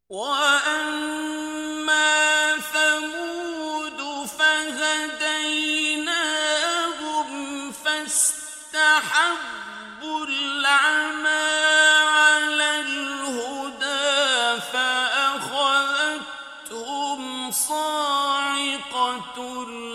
وَأَمَّا ثَمُودُ فَهَدَيْنَاهُمْ فَاسْتَحَبُّوا الْعَمَىٰ عَلَى الْهُدَىٰ فَأَخَذَتْهُمْ صَاعِقَةُ